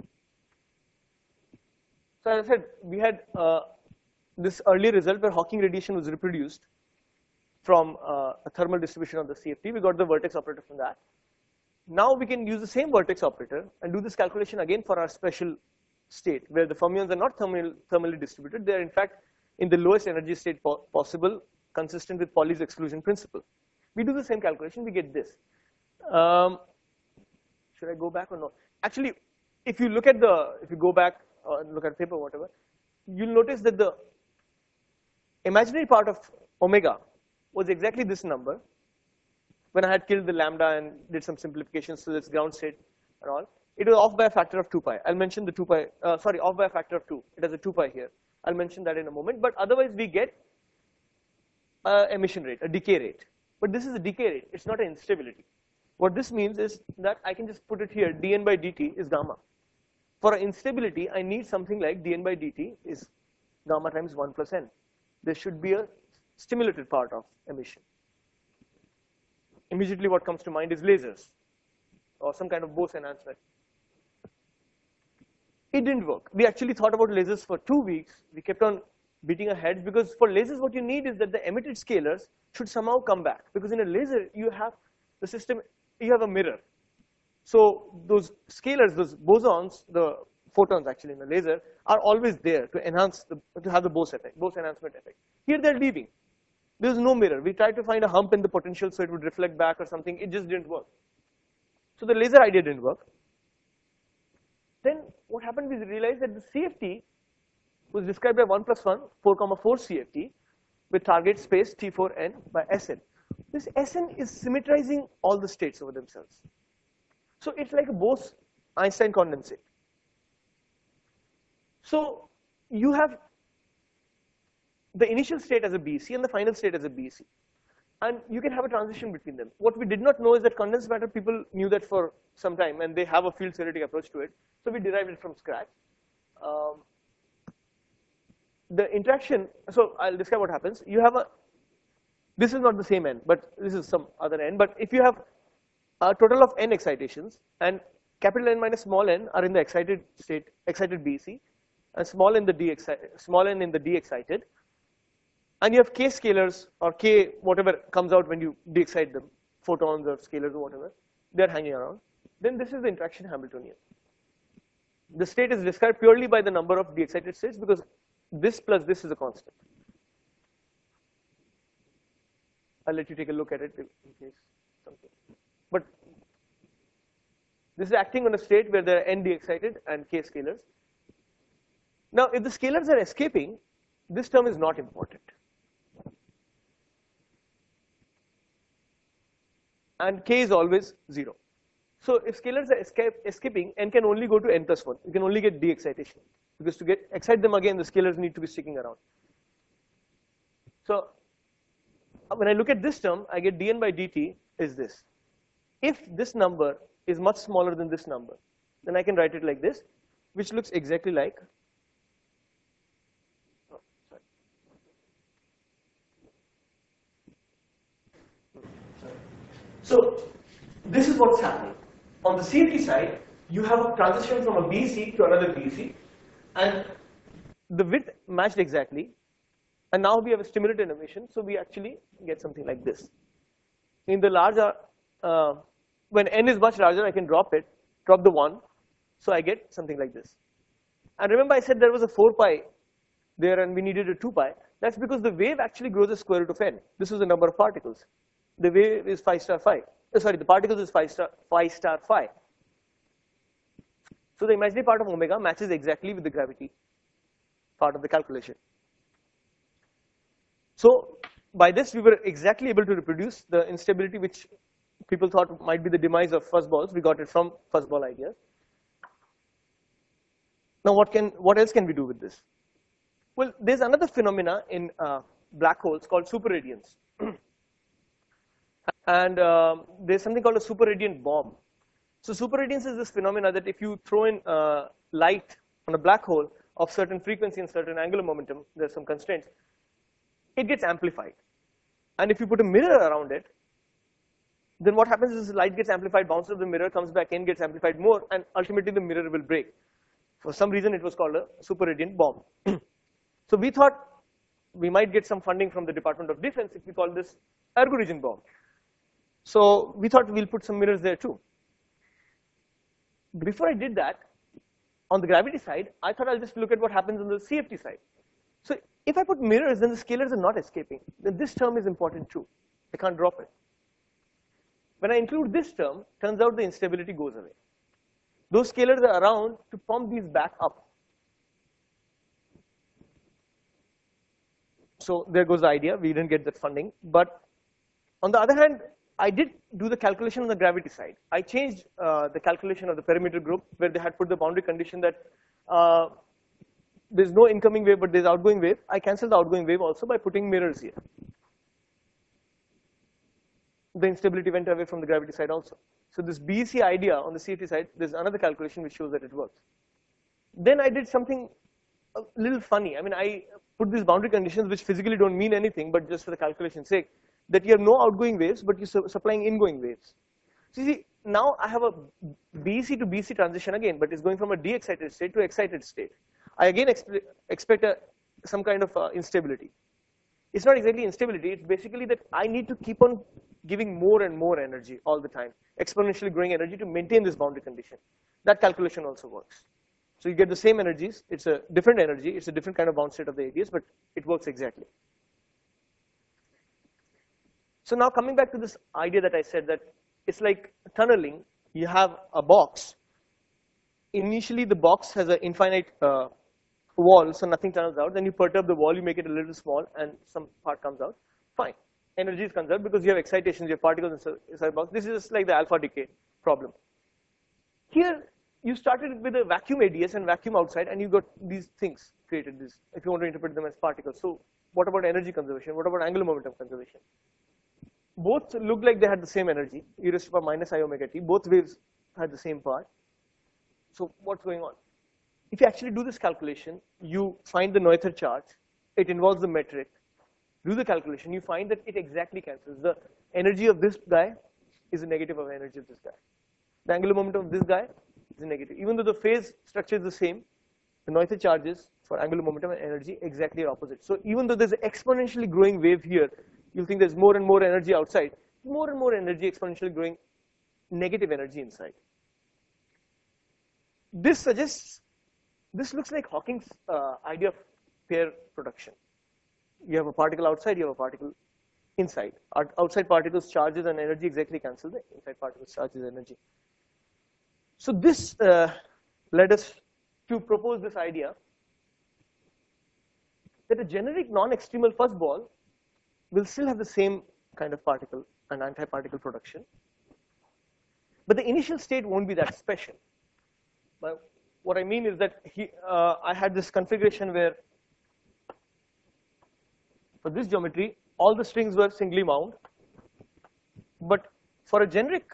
Speaker 1: So as I said, we had uh, this early result where Hawking radiation was reproduced from uh, a thermal distribution of the C F T. We got the vertex operator from that. Now we can use the same vertex operator and do this calculation again for our special state, where the fermions are not thermal, thermally distributed. They are in fact in the lowest energy state po possible, consistent with Pauli's exclusion principle. We do the same calculation, we get this. Um, should I go back or not? Actually, if you look at the, if you go back, or look at paper, whatever, you'll notice that the imaginary part of omega was exactly this number when I had killed the lambda and did some simplifications to this ground state and all. It was off by a factor of two pi. I'll mention the two pi, uh, sorry, off by a factor of two. It has a two pi here. I'll mention that in a moment. But otherwise, we get a emission rate, a decay rate. But this is a decay rate. It's not an instability. What this means is that I can just put it here. dN by dt is gamma. For instability, I need something like dN by dt is gamma times one plus n. There should be a stimulated part of emission. Immediately what comes to mind is lasers or some kind of Bose enhancement. It didn't work. We actually thought about lasers for two weeks. We kept on beating our heads because for lasers what you need is that the emitted scalars should somehow come back. Because in a laser you have the system, you have a mirror. So those scalars, those bosons, the photons actually in the laser, are always there to enhance, the, to have the Bose effect, Bose enhancement effect. Here they're leaving. There's no mirror. We tried to find a hump in the potential so it would reflect back or something. It just didn't work. So the laser idea didn't work. Then what happened, we realized that the C F T was described by one plus one, four comma four C F T, with target space T four n by Sn. This Sn is symmetrizing all the states over themselves. So it's like a Bose-Einstein condensate. So you have the initial state as a B C and the final state as a B C. And you can have a transition between them. What we did not know is that condensed matter, people knew that for some time, and they have a field theoretic approach to it. So we derived it from scratch. Um, the interaction, so I'll describe what happens. You have a, this is not the same n, but this is some other n. But if you have a total of n excitations, and capital N minus small n are in the excited state, excited B C, and small n the de small n in the de-excited, and you have k scalars or k whatever comes out when you de-excite them, photons or scalars or whatever, they're hanging around. Then this is the interaction Hamiltonian. The state is described purely by the number of de-excited states because this plus this is a constant. I'll let you take a look at it in case something. But this is acting on a state where there are n de-excited and k scalars. Now, if the scalars are escaping, this term is not important. And k is always zero. So if scalars are escape, escaping, n can only go to n plus one. You can only get de-excitation. Because to get excite them again, the scalars need to be sticking around. So when I look at this term, I get dN by dt is this. If this number is much smaller than this number, then I can write it like this, which looks exactly like, oh, sorry. So this is what's happening. On the C F T side, you have a transition from a B C to another B C, and the width matched exactly. And now we have a stimulated emission, so we actually get something like this. In the larger, uh, when n is much larger, I can drop it, drop the one, so I get something like this. And remember I said there was a four pi there and we needed a two pi. That's because the wave actually grows the square root of n. This is the number of particles. the wave is phi star phi. Oh, sorry, the particles is phi star, phi star phi. So the imaginary part of omega matches exactly with the gravity part of the calculation. So by this, we were exactly able to reproduce the instability which people thought might be the demise of fuzzballs. We got it from fuzzball ideas. Now, what can what else can we do with this? Well, there's another phenomena in uh, black holes called superradiance. And um, there's something called a superradiant bomb. So superradiance is this phenomena that if you throw in uh, light on a black hole of certain frequency and certain angular momentum, there's some constraints, it gets amplified. And if you put a mirror around it, then what happens is light gets amplified, bounces off the mirror, comes back in, gets amplified more, and ultimately the mirror will break. For some reason, it was called a superradiant bomb. So we thought we might get some funding from the Department of Defense if we call this ergo region bomb. So we thought we'll put some mirrors there too. Before I did that, on the gravity side, I thought I'll just look at what happens on the C F T side. So if I put mirrors, then the scalars are not escaping. Then this term is important too. I can't drop it. When I include this term, turns out the instability goes away. Those scalars are around to pump these back up. So there goes the idea. We didn't get that funding. But on the other hand, I did do the calculation on the gravity side. I changed uh, the calculation of the perimeter group where they had put the boundary condition that uh, there's no incoming wave, but there's outgoing wave. I canceled the outgoing wave also by putting mirrors here. The instability went away from the gravity side also. So this B E C idea on the C F T side, there's another calculation which shows that it works. Then I did something a little funny. I mean, I put these boundary conditions which physically don't mean anything, but just for the calculation's sake, that you have no outgoing waves, but you're su supplying ingoing waves. So you see, now I have a B E C to B E C transition again, but it's going from a de-excited state to excited state. I again expe expect a, some kind of uh, instability. It's not exactly instability, it's basically that I need to keep on giving more and more energy all the time, exponentially growing energy to maintain this boundary condition. That calculation also works. So you get the same energies, it's a different energy, it's a different kind of bound state of the A B S, but it works exactly. So now coming back to this idea that I said that it's like tunneling, you have a box. Initially the box has an infinite uh, wall, so nothing tunnels out. Then you perturb the wall, you make it a little small, and some part comes out. Fine. Energy is conserved because you have excitations, you have particles inside the box. This is just like the alpha decay problem. Here, you started with a vacuum A D S and vacuum outside, and you got these things created, this, if you want to interpret them as particles. So what about energy conservation? What about angular momentum conservation? Both looked like they had the same energy, e raised to the power minus I omega t. Both waves had the same part. So what's going on? If you actually do this calculation, you find the Noether charge. It involves the metric. Do the calculation. You find that it exactly cancels. The energy of this guy is the negative of the energy of this guy. The angular momentum of this guy is a negative. Even though the phase structure is the same, the Noether charges for angular momentum and energy exactly opposite. So even though there's an exponentially growing wave here, you'll think there's more and more energy outside. More and more energy exponentially growing negative energy inside. This suggests, this looks like Hawking's uh, idea of pair production. You have a particle outside, you have a particle inside. Outside particles charges and energy exactly cancel the inside particles charges and energy. So this uh, led us to propose this idea that a generic non-extremal fuzzball will still have the same kind of particle and antiparticle production. But the initial state won't be that special. But what I mean is that he, uh, I had this configuration where for this geometry, all the strings were singly wound. But for a generic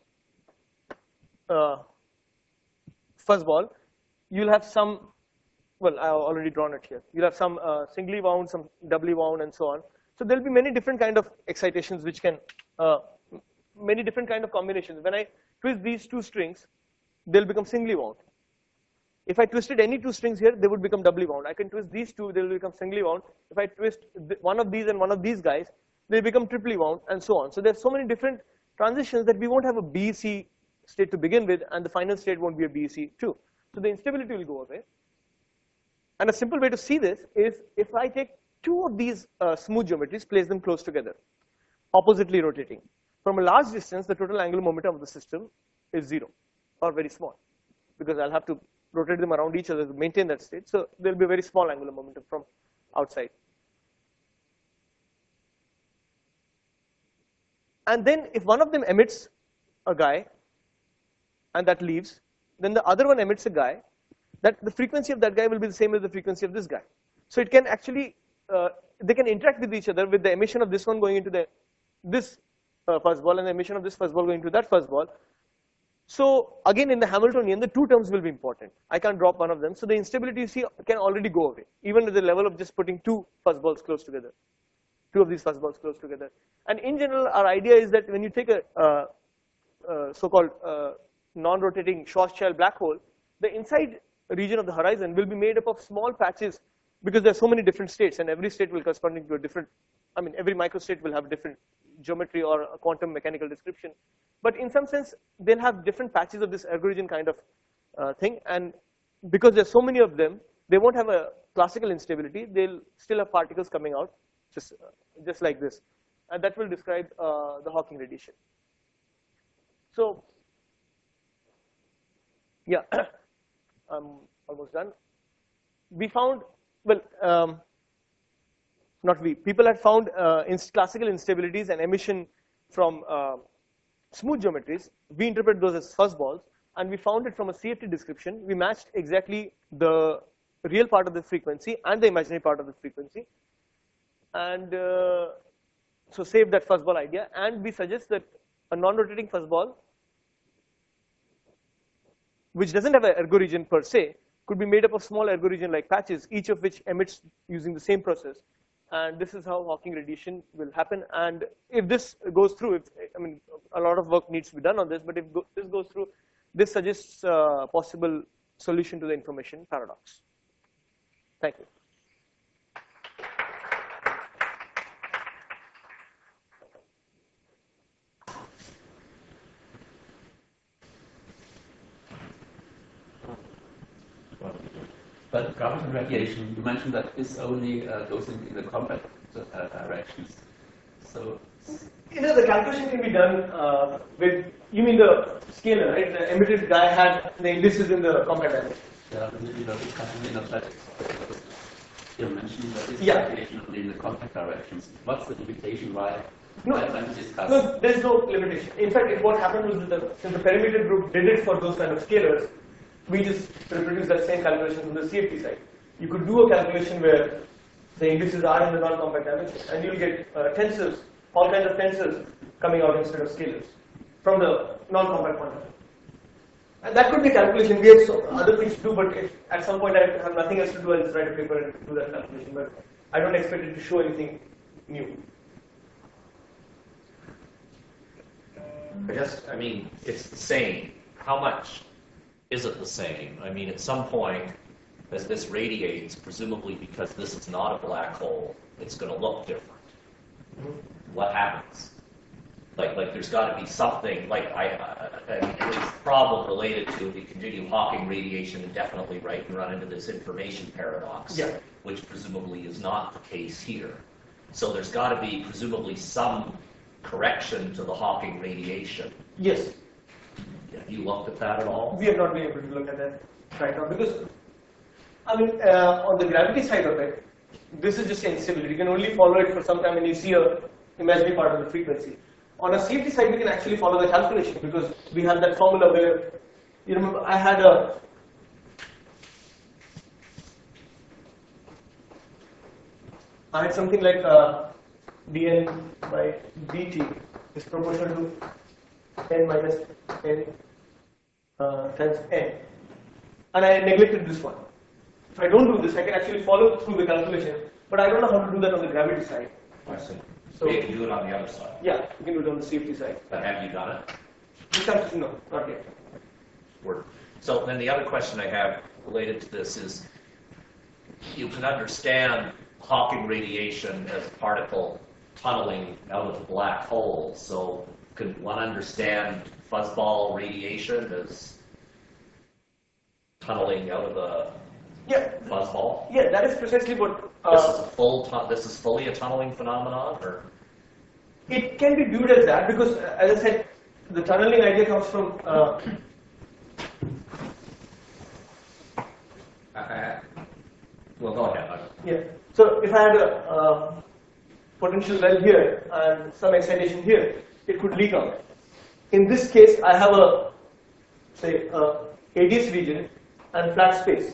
Speaker 1: uh, fuzzball, you'll have some, well, I've already drawn it here. You'll have some uh, singly wound, some doubly wound, and so on. So there'll be many different kind of excitations which can, uh, many different kind of combinations. When I twist these two strings, they'll become singly wound. If I twisted any two strings here, they would become doubly wound. I can twist these two, they will become singly wound. If I twist one of these and one of these guys, they become triply wound, and so on. So there's so many different transitions that we won't have a B E C state to begin with, and the final state won't be a B E C too. So the instability will go away. And a simple way to see this is if I take two of these uh, smooth geometries, place them close together. oppositely rotating. From a large distance, the total angular momentum of the system is zero or very small, because I'll have to rotate them around each other to maintain that state. So there'll be a very small angular momentum from outside. And then if one of them emits a guy and that leaves, then the other one emits a guy, that the frequency of that guy will be the same as the frequency of this guy. So it can actually, uh, they can interact with each other with the emission of this one going into the, this uh, fuzzball and the emission of this fuzzball going into that fuzzball. So again, in the Hamiltonian, the two terms will be important. I can't drop one of them. So the instability you see can already go away, even at the level of just putting two fuzzballs close together, two of these fuzzballs close together. And in general, our idea is that when you take a uh, uh, so-called uh, non-rotating Schwarzschild black hole, the inside region of the horizon will be made up of small patches, because there are so many different states, and every state will correspond to a different, I mean, every microstate will have a different geometry or a quantum mechanical description. But in some sense, they'll have different patches of this ergo region kind of uh, thing. And because there's so many of them, they won't have a classical instability. They'll still have particles coming out, just, uh, just like this. And that will describe uh, the Hawking radiation. So, yeah, I'm almost done. We found, well, um, not we, people had found uh, inst classical instabilities and emission from uh, smooth geometries. We interpret those as fuzzballs, and we found it from a C F T description. We matched exactly the real part of the frequency and the imaginary part of the frequency, and uh, so save that fuzzball idea. And we suggest that a non-rotating fuzzball, which doesn't have an ergo region per se, could be made up of small ergo region-like patches, each of which emits using the same process. And this is how Hawking radiation will happen. And if this goes through, if, I mean, a lot of work needs to be done on this, but if go, this goes through, this suggests a possible solution to the information paradox. Thank you.
Speaker 2: But gravity radiation, you mentioned that this only uh, goes in, in the compact uh, directions. So,
Speaker 1: you know, the calculation can be done uh, with, you mean the scalar, right? The emitted guy had the indices in the compact direction.
Speaker 2: Yeah, you know, discussing in athletics. You mentioned that this
Speaker 1: yeah.
Speaker 2: radiation only in the compact directions. What's the limitation? Why?
Speaker 1: No, no, there's no limitation. In fact, it, what happened was that the, since the perimeter group did it for those kind of scalars, we just reproduce that same calculation from the C F T side. You could do a calculation where the indices are in the non-compact dimension, and you'll get uh, tensors, all kinds of tensors coming out instead of scalars from the non-compact quantum. And that could be a calculation. We have so other things to do, but if at some point I have nothing else to do, I'll just write a paper and do that calculation. But I don't expect it to show anything new.
Speaker 3: I guess, I mean, it's the same. How much is it the same? I mean, at some point, as this radiates, presumably because this is not a black hole, it's going to look different. Mm-hmm. What happens? Like, like there's got to be something, like I, I, I mean, there's a problem related to if you continue Hawking radiation indefinitely, right, and run into this information paradox,
Speaker 1: yeah.
Speaker 3: which presumably is not the case here. So there's got to be presumably some correction to the Hawking radiation.
Speaker 1: Yes.
Speaker 3: Have you looked at that at all?
Speaker 1: We have not been able to look at that right now because, I mean, uh, on the gravity side of it, this is just instability. You can only follow it for some time and you see a imaginary part of the frequency. On a C F T side, we can actually follow the calculation because we have that formula where, you remember, I had a, I had something like uh, dn by dt is proportional to n minus n uh, times n, and I neglected this one. If I don't do this, I can actually follow through the calculation, but I don't know how to do that on the gravity side.
Speaker 3: I see. So you can do it on the other side.
Speaker 1: Yeah, you can do it on the C F T side.
Speaker 3: But have you done it?
Speaker 1: This calculation, no, not yet.
Speaker 3: Word. So then the other question I have related to this is, you can understand Hawking radiation as particle tunneling out of the black hole. So could one understand fuzzball radiation as tunneling out of the
Speaker 1: yeah.
Speaker 3: fuzzball?
Speaker 1: Yeah, that is precisely what. Uh,
Speaker 3: this is a full. This is fully a tunneling phenomenon, or
Speaker 1: It can be viewed as that because, uh, as I said, the tunneling idea comes from. Uh,
Speaker 3: Uh, well, go ahead.
Speaker 1: yeah. So if I had a uh, potential well here and some excitation here, it could leak out. In this case, I have a say a A D S region and flat space.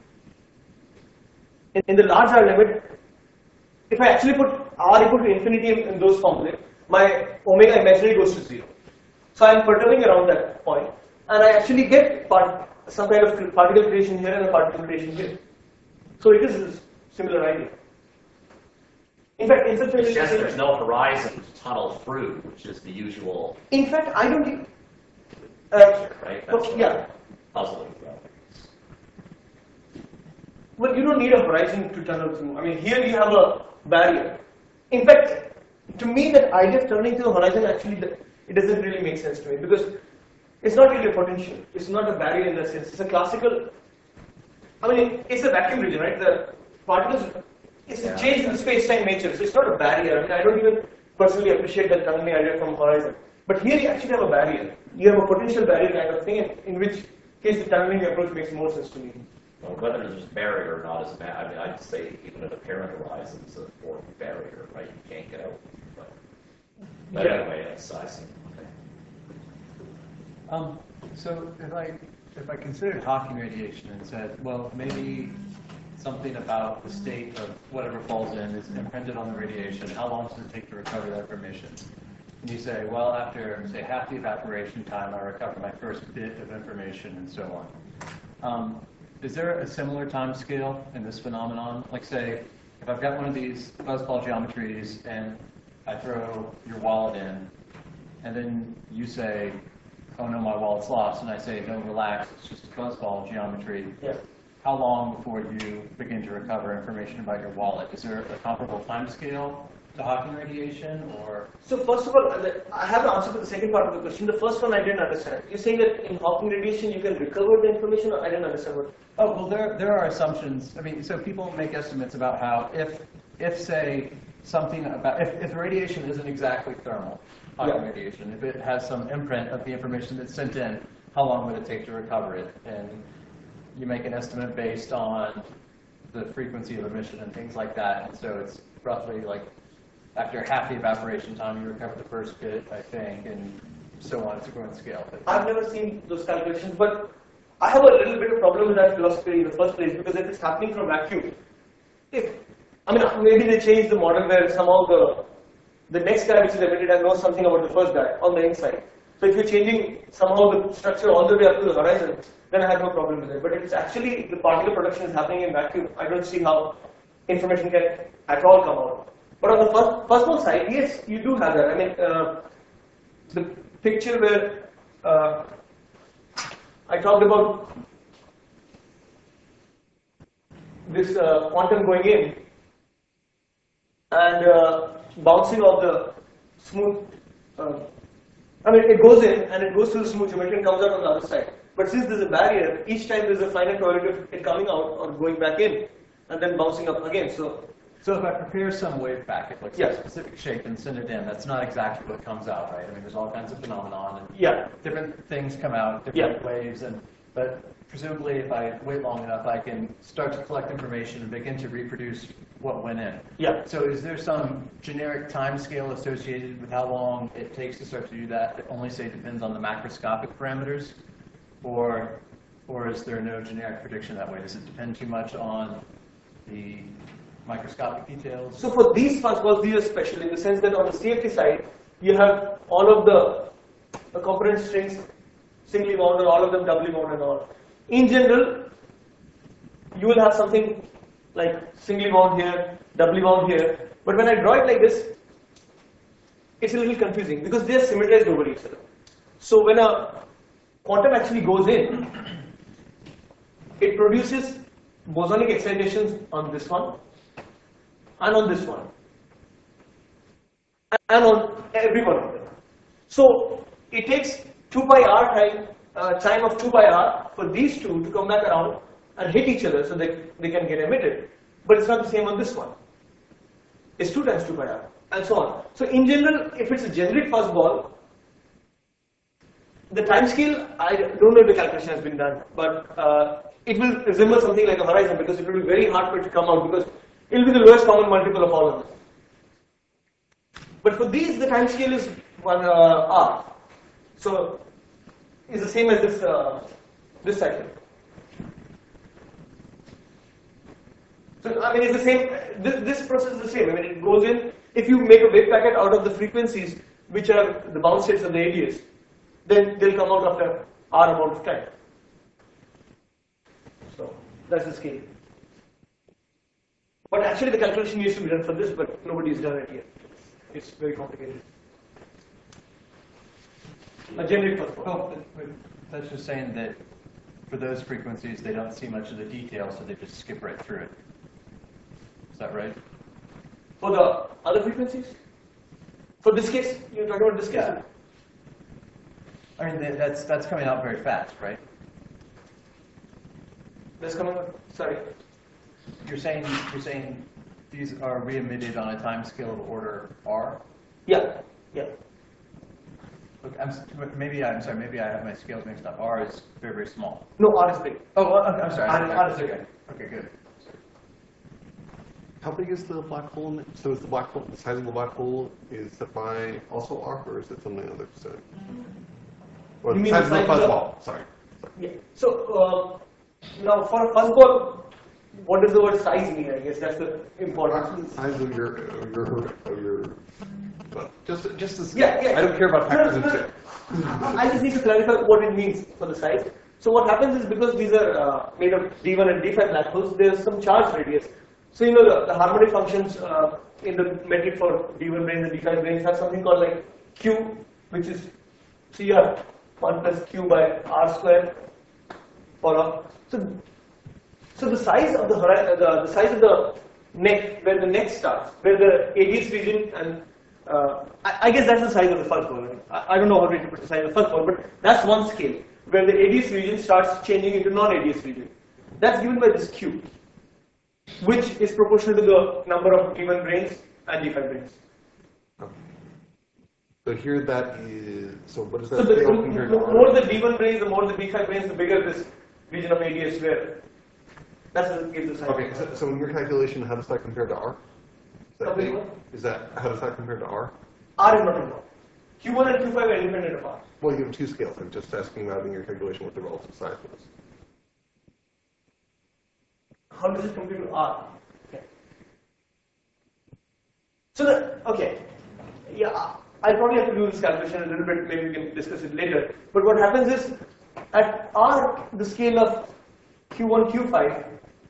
Speaker 1: In, in the large R limit, if I actually put R equal to infinity in, in those formulas, my omega imaginary goes to zero. So I'm perturbing around that point, and I actually get part, some kind of particle creation here and a particle creation here. So it is a similar idea. In fact, in such a
Speaker 3: It's just there's no horizon to tunnel through, which is the usual.
Speaker 1: In fact, I don't think. Uh,
Speaker 3: Right?
Speaker 1: but
Speaker 3: That's
Speaker 1: yeah.
Speaker 3: puzzling.
Speaker 1: Well, you don't need a horizon to tunnel through. I mean, here you have a barrier. In fact, to me, that idea of turning through a horizon actually it doesn't really make sense to me because it's not really a potential. It's not a barrier in that sense. It's a classical. I mean, it's a vacuum region, right? The particles. It's a change in the space-time nature, so it's not a barrier. I mean, I don't even personally appreciate that tunneling idea from horizon. But here you actually have a barrier. You have a potential barrier kind of thing, in, in which case the tunneling approach makes more sense to me.
Speaker 3: Well, whether there's a barrier or not is bad. I mean, I'd say even at a parent horizon is a form of barrier, right? You can't get out. But, but
Speaker 1: Yeah.
Speaker 3: anyway, that's I see. Okay.
Speaker 4: Um, so if I if I considered Hawking radiation and said, well, maybe something about the state of whatever falls in is imprinted on the radiation, how long does it take to recover that information? And you say, well, after say half the evaporation time, I recover my first bit of information, and so on. Um, is there a similar time scale in this phenomenon? Like, say, if I've got one of these fuzzball geometries and I throw your wallet in, and then you say, oh no, my wallet's lost, and I say, no, relax, it's just a fuzzball geometry.
Speaker 1: Yeah.
Speaker 4: How long before you begin to recover information about your wallet? Is there a comparable time scale to Hawking radiation, or?
Speaker 1: So first of all, I have an answer to the second part of the question. The first one I didn't understand. You're saying that in Hawking radiation you can recover the information, or I didn't understand what.
Speaker 4: Oh, well, there, there are assumptions. I mean, so people make estimates about how if, if say, something about, if, if radiation isn't exactly thermal, Hawking
Speaker 1: Yeah.
Speaker 4: radiation, if it has some imprint of the information that's sent in, how long would it take to recover it? And you make an estimate based on the frequency of emission and things like that. And so it's roughly like after half the evaporation time, you recover the first bit, I think, and so on. It's a growing scale.
Speaker 1: I've never seen those calculations, but I have a little bit of problem with that philosophy in the first place because if it's happening from vacuum, if I mean maybe they change the model where somehow the the next guy which is emitted and knows something about the first guy on the inside. So if you're changing somehow the structure all the way up to the horizon, then I have no problem with it. But if it's actually the particle production is happening in vacuum, I don't see how information can at all come out. But on the first, first one side, yes, you do have that. I mean, uh, the picture where uh, I talked about this uh, quantum going in and uh, bouncing off the smooth. Uh, I mean, it goes in and it goes through the smooth geometry and comes out on the other side. But since there's a barrier, each time there's a finite probability of it coming out or going back in and then bouncing up again. So,
Speaker 4: So if I prepare some wave packet, like
Speaker 1: Yes.
Speaker 4: some specific shape, and send it in, that's not exactly what comes out, right? I mean, there's all kinds of phenomenon, and
Speaker 1: yeah,
Speaker 4: different things come out, different
Speaker 1: Yeah.
Speaker 4: waves, and but presumably if I wait long enough, I can start to collect information and begin to reproduce what went in.
Speaker 1: yeah.
Speaker 4: So is there some generic time scale associated with how long it takes to start to do that that only, say, depends on the macroscopic parameters? Or, or is there no generic prediction that way? Does it depend too much on the microscopic details?
Speaker 1: So for these fuzzballs, these are special in the sense that on the C F T side, you have all of the, the component strings singly wound or all of them doubly wound and all. In general, you will have something like singly wound here, doubly wound here. But when I draw it like this, it's a little confusing because they are symmetrized over each other. So when a quantum actually goes in, it produces bosonic excitations on this one and on this one and on every one of them. So it takes two pi r time, uh, time of two pi r for these two to come back around and hit each other so that they can get emitted. But it's not the same on this one. It's two times two pi r. and so on. So in general, if it's a generic fuzzball, the time scale, I don't know if the calculation has been done, but uh, it will resemble something like a horizon because it will be very hard for it to come out because it will be the lowest common multiple of all of them. But for these, the time scale is one uh, R. So it's the same as this uh, this cycle. So I mean, it's the same. This, this process is the same. I mean, it goes in. If you make a wave packet out of the frequencies which are the bound states of the A D S, then they'll come out after R amount of time. So that's the scale. But actually, the calculation needs to be done for this, but nobody's done it yet. It's very complicated. A generic fuzzball.
Speaker 4: Oh, but, but that's just saying that for those frequencies, they don't see much of the details, so they just skip right through it. Is that right?
Speaker 1: For the other frequencies? For this case? You're talking about this case?
Speaker 4: Yeah. I mean, th- that's that's coming out very fast, right?
Speaker 1: That's coming up. Sorry.
Speaker 4: You're saying you're saying these are re-emitted on a time scale of order R?
Speaker 1: Yeah. Yeah.
Speaker 4: Look, I'm, s- maybe I'm sorry. Maybe I have my scales mixed up. R is very very small.
Speaker 1: No, R is big.
Speaker 4: Oh, well, okay, I'm sorry.
Speaker 1: R-
Speaker 4: Okay,
Speaker 1: R is
Speaker 4: okay.
Speaker 1: big.
Speaker 4: Okay, good.
Speaker 5: How big is the black hole? in- So is the black hole, the size of the black hole, is set by also R, or is it something other specific? Or
Speaker 1: You
Speaker 5: the
Speaker 1: mean
Speaker 5: size
Speaker 1: the
Speaker 5: of the
Speaker 1: size of the-
Speaker 5: fuzzball, sorry.
Speaker 1: Yeah. So uh, now for a fuzzball, what does the word size mean? I guess that's the important.
Speaker 5: Approximate size of your, of your, of your, well, just, just as,
Speaker 1: Yeah, yeah.
Speaker 5: I don't care about
Speaker 1: No,
Speaker 5: factors
Speaker 1: no,
Speaker 5: and
Speaker 1: no.
Speaker 5: shit.
Speaker 1: I just need to clarify what it means for the size. So what happens is because these are uh, made of D one and D five black holes, there's some charge radius. So you know the, the harmonic functions uh, in the metric for D one brains and D five brains have something called like Q, which is so you have one plus Q by R square for a, so so the size of the, hori- the the size of the neck where the neck starts, where the A D S region and uh, I, I guess that's the size of the fuzzball. I, I don't know how to interpret the size of the fuzzball, but that's one scale where the A D S region starts changing into non-A D S region. That's given by this Q, which is proportional to the number of D one brains and D five brains.
Speaker 5: So here that is, so what is
Speaker 1: So
Speaker 5: that
Speaker 1: the,
Speaker 5: scale
Speaker 1: the
Speaker 5: compared to R?
Speaker 1: more the D one brains, the more the D five brains, the bigger this region of A D S where. That's what it gives the size.
Speaker 5: Okay, so, so in your calculation, how does that compare to R? Is that
Speaker 1: Something
Speaker 5: big?
Speaker 1: what?
Speaker 5: Is that, how does that compare to R?
Speaker 1: R is not involved. Q one and Q five are independent of R.
Speaker 5: Well, you have two scales. I'm just asking about in your calculation what the relative size was.
Speaker 1: How does it compare to R? Okay. So the, okay, yeah, I'll probably have to do this calculation a little bit, maybe we can discuss it later. But what happens is, at R, the scale of Q one, Q five,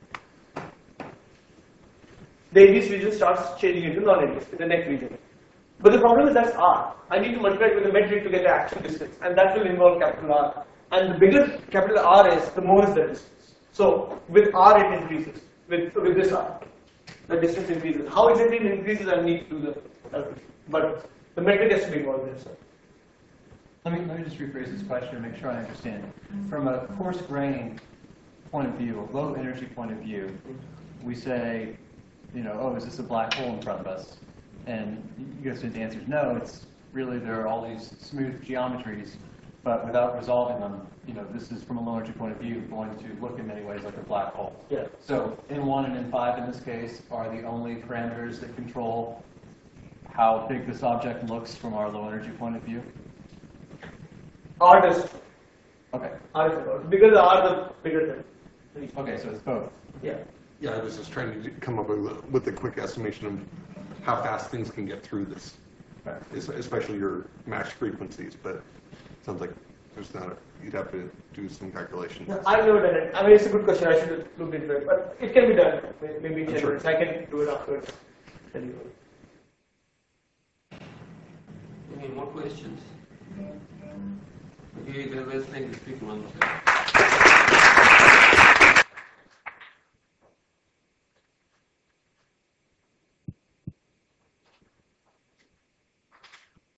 Speaker 1: the A D S region starts changing into non-A D S, the neck region. But the problem is that's R. I need to multiply it with the metric to get the actual distance, and that will involve capital R. And the bigger capital R is, the more is the distance. So with R it increases, with, with this R, the distance increases. How exactly it increases, I need to do the calculation. But the metric has to be involved there. So.
Speaker 4: Let me let me just rephrase this question to make sure I understand. From a coarse grain point of view, a low energy point of view, we say, you know, oh, is this a black hole in front of us? And you guys said the answer is no. It's really there are all these smooth geometries, but without resolving them, you know, this is from a low energy point of view going to look in many ways like a black hole.
Speaker 1: Yeah.
Speaker 4: So N one and N five in this case are the only parameters that control how big this object looks from our low energy point of view.
Speaker 1: R does.
Speaker 4: Okay.
Speaker 1: R is involved. Bigger the R, the bigger the.
Speaker 4: Okay, so it's both.
Speaker 1: Yeah.
Speaker 5: Yeah, I was just trying to do- come up with a, with a quick estimation of how fast things can get through this,
Speaker 4: Right.
Speaker 5: es- especially your matched frequencies. But it sounds like there's not. A, you'd have to do some calculations.
Speaker 1: No, I've never done it. I mean, it's a good question. I should have looked into it, but it can be done. May- Maybe in ten
Speaker 5: Sure.
Speaker 1: minutes. I can do it afterwards. Tell you.
Speaker 6: Any more questions? Okay, then let's make the speaker on the